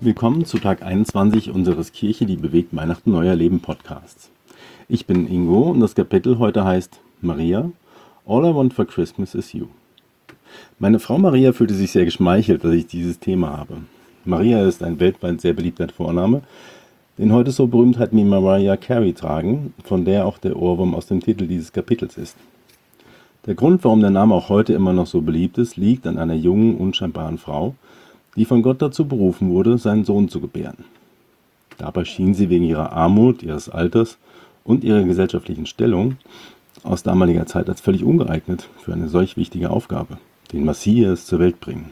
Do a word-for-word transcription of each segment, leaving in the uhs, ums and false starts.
Willkommen zu Tag einundzwanzig unseres Kirche, die bewegt Weihnachten Neuer Leben Podcasts. Ich bin Ingo und das Kapitel heute heißt Maria, All I Want for Christmas is You. Meine Frau Maria fühlte sich sehr geschmeichelt, dass ich dieses Thema habe. Maria ist ein weltweit sehr beliebter Vorname, den heute so Berühmtheiten wie Mariah Carey tragen, von der auch der Ohrwurm aus dem Titel dieses Kapitels ist. Der Grund, warum der Name auch heute immer noch so beliebt ist, liegt an einer jungen, unscheinbaren Frau, die von Gott dazu berufen wurde, seinen Sohn zu gebären. Dabei schien sie wegen ihrer Armut, ihres Alters und ihrer gesellschaftlichen Stellung aus damaliger Zeit als völlig ungeeignet für eine solch wichtige Aufgabe, den Messias zur Welt bringen.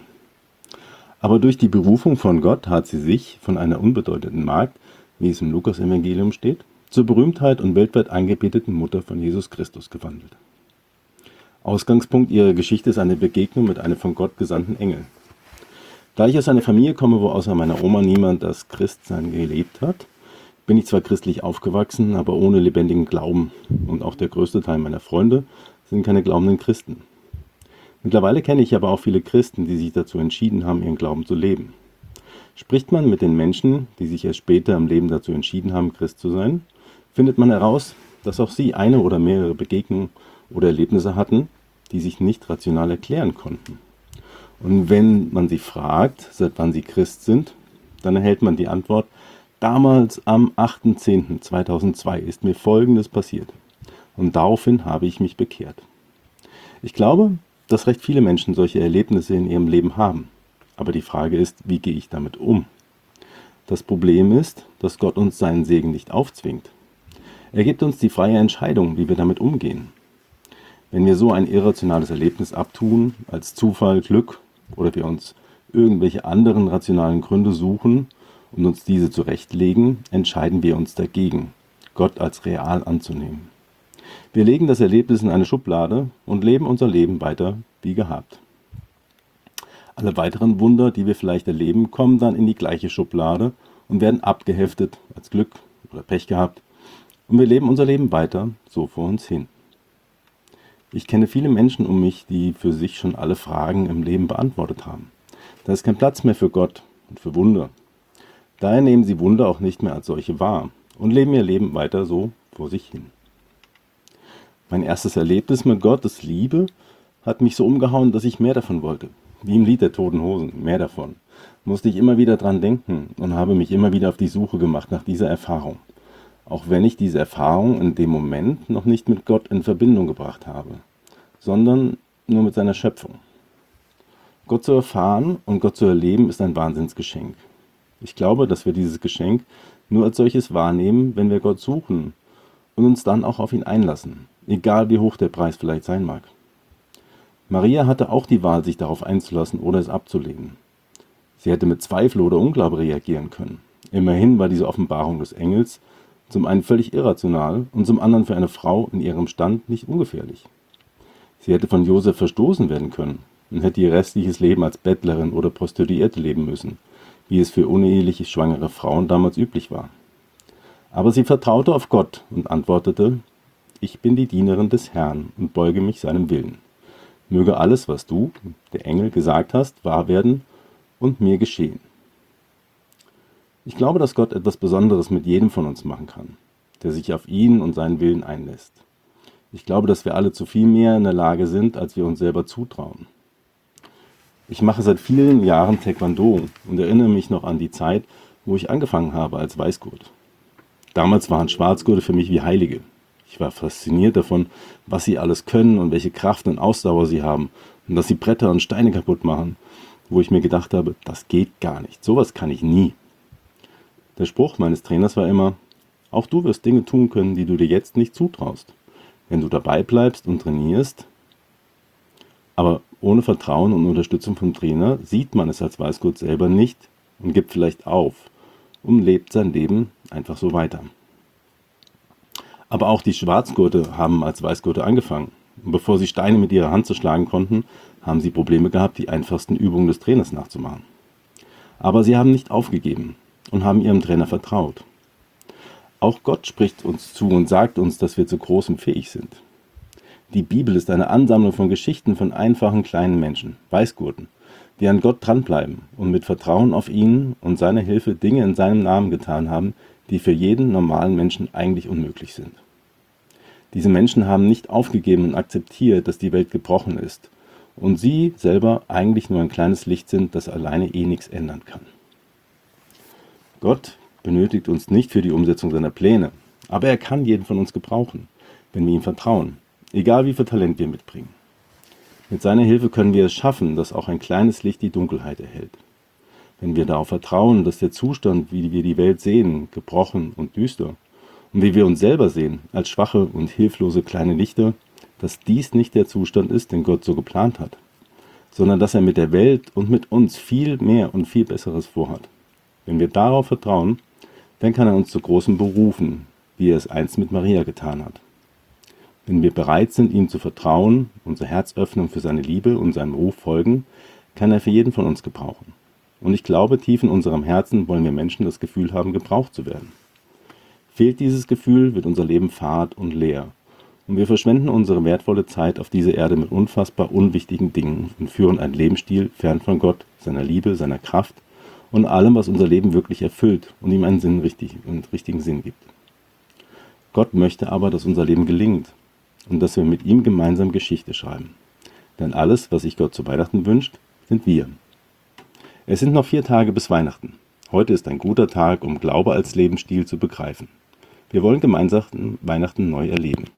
Aber durch die Berufung von Gott hat sie sich von einer unbedeutenden Magd, wie es im Lukas-Evangelium steht, zur Berühmtheit und weltweit angebeteten Mutter von Jesus Christus gewandelt. Ausgangspunkt ihrer Geschichte ist eine Begegnung mit einem von Gott gesandten Engel. Da ich aus einer Familie komme, wo außer meiner Oma niemand das Christsein gelebt hat, bin ich zwar christlich aufgewachsen, aber ohne lebendigen Glauben. Und auch der größte Teil meiner Freunde sind keine glaubenden Christen. Mittlerweile kenne ich aber auch viele Christen, die sich dazu entschieden haben, ihren Glauben zu leben. Spricht man mit den Menschen, die sich erst später im Leben dazu entschieden haben, Christ zu sein, findet man heraus, dass auch sie eine oder mehrere Begegnungen oder Erlebnisse hatten, die sich nicht rational erklären konnten. Und wenn man sie fragt, seit wann sie Christ sind, dann erhält man die Antwort: Damals am achter zehnter zweitausendzwei ist mir Folgendes passiert und daraufhin habe ich mich bekehrt. Ich glaube, dass recht viele Menschen solche Erlebnisse in ihrem Leben haben. Aber die Frage ist, wie gehe ich damit um? Das Problem ist, dass Gott uns seinen Segen nicht aufzwingt. Er gibt uns die freie Entscheidung, wie wir damit umgehen. Wenn wir so ein irrationales Erlebnis abtun, als Zufall, Glück oder wir uns irgendwelche anderen rationalen Gründe suchen und uns diese zurechtlegen, entscheiden wir uns dagegen, Gott als real anzunehmen. Wir legen das Erlebnis in eine Schublade und leben unser Leben weiter wie gehabt. Alle weiteren Wunder, die wir vielleicht erleben, kommen dann in die gleiche Schublade und werden abgeheftet als Glück oder Pech gehabt. Und wir leben unser Leben weiter so vor uns hin. Ich kenne viele Menschen um mich, die für sich schon alle Fragen im Leben beantwortet haben. Da ist kein Platz mehr für Gott und für Wunder. Daher nehmen sie Wunder auch nicht mehr als solche wahr und leben ihr Leben weiter so vor sich hin. Mein erstes Erlebnis mit Gottes Liebe hat mich so umgehauen, dass ich mehr davon wollte. Wie im Lied der Toten Hosen, mehr davon. Musste ich immer wieder dran denken und habe mich immer wieder auf die Suche gemacht nach dieser Erfahrung. Auch wenn ich diese Erfahrung in dem Moment noch nicht mit Gott in Verbindung gebracht habe, sondern nur mit seiner Schöpfung. Gott zu erfahren und Gott zu erleben ist ein Wahnsinnsgeschenk. Ich glaube, dass wir dieses Geschenk nur als solches wahrnehmen, wenn wir Gott suchen und uns dann auch auf ihn einlassen, egal wie hoch der Preis vielleicht sein mag. Maria hatte auch die Wahl, sich darauf einzulassen oder es abzulehnen. Sie hätte mit Zweifel oder Unglaube reagieren können. Immerhin war diese Offenbarung des Engels zum einen völlig irrational und zum anderen für eine Frau in ihrem Stand nicht ungefährlich. Sie hätte von Josef verstoßen werden können und hätte ihr restliches Leben als Bettlerin oder Prostituierte leben müssen, wie es für uneheliche schwangere Frauen damals üblich war. Aber sie vertraute auf Gott und antwortete: Ich bin die Dienerin des Herrn und beuge mich seinem Willen. Möge alles, was du, der Engel, gesagt hast, wahr werden und mir geschehen. Ich glaube, dass Gott etwas Besonderes mit jedem von uns machen kann, der sich auf ihn und seinen Willen einlässt. Ich glaube, dass wir alle zu viel mehr in der Lage sind, als wir uns selber zutrauen. Ich mache seit vielen Jahren Taekwondo und erinnere mich noch an die Zeit, wo ich angefangen habe als Weißgurt. Damals waren Schwarzgurte für mich wie Heilige. Ich war fasziniert davon, was sie alles können und welche Kraft und Ausdauer sie haben und dass sie Bretter und Steine kaputt machen, wo ich mir gedacht habe, das geht gar nicht, sowas kann ich nie. Der Spruch meines Trainers war immer: Auch du wirst Dinge tun können, die du dir jetzt nicht zutraust, wenn du dabei bleibst und trainierst. Aber ohne Vertrauen und Unterstützung vom Trainer sieht man es als Weißgurt selber nicht und gibt vielleicht auf und lebt sein Leben einfach so weiter. Aber auch die Schwarzgurte haben als Weißgurte angefangen. Und bevor sie Steine mit ihrer Hand zerschlagen konnten, haben sie Probleme gehabt, die einfachsten Übungen des Trainers nachzumachen. Aber sie haben nicht aufgegeben und haben ihrem Trainer vertraut. Auch Gott spricht uns zu und sagt uns, dass wir zu Großem fähig sind. Die Bibel ist eine Ansammlung von Geschichten von einfachen kleinen Menschen, Weißgurten, die an Gott dranbleiben und mit Vertrauen auf ihn und seine Hilfe Dinge in seinem Namen getan haben, die für jeden normalen Menschen eigentlich unmöglich sind. Diese Menschen haben nicht aufgegeben und akzeptiert, dass die Welt gebrochen ist und sie selber eigentlich nur ein kleines Licht sind, das alleine eh nichts ändern kann. Gott benötigt uns nicht für die Umsetzung seiner Pläne, aber er kann jeden von uns gebrauchen, wenn wir ihm vertrauen, egal wie viel Talent wir mitbringen. Mit seiner Hilfe können wir es schaffen, dass auch ein kleines Licht die Dunkelheit erhellt. Wenn wir darauf vertrauen, dass der Zustand, wie wir die Welt sehen, gebrochen und düster, und wie wir uns selber sehen, als schwache und hilflose kleine Lichter, dass dies nicht der Zustand ist, den Gott so geplant hat, sondern dass er mit der Welt und mit uns viel mehr und viel Besseres vorhat. Wenn wir darauf vertrauen, dann kann er uns zu Großem berufen, wie er es einst mit Maria getan hat. Wenn wir bereit sind, ihm zu vertrauen, unser Herz öffnen für seine Liebe und seinem Ruf folgen, kann er für jeden von uns gebrauchen. Und ich glaube, tief in unserem Herzen wollen wir Menschen das Gefühl haben, gebraucht zu werden. Fehlt dieses Gefühl, wird unser Leben fad und leer. Und wir verschwenden unsere wertvolle Zeit auf dieser Erde mit unfassbar unwichtigen Dingen und führen einen Lebensstil fern von Gott, seiner Liebe, seiner Kraft und allem, was unser Leben wirklich erfüllt und ihm einen Sinn richtig, einen richtigen Sinn gibt. Gott möchte aber, dass unser Leben gelingt und dass wir mit ihm gemeinsam Geschichte schreiben. Denn alles, was sich Gott zu Weihnachten wünscht, sind wir. Es sind noch vier Tage bis Weihnachten. Heute ist ein guter Tag, um Glaube als Lebensstil zu begreifen. Wir wollen gemeinsam Weihnachten neu erleben.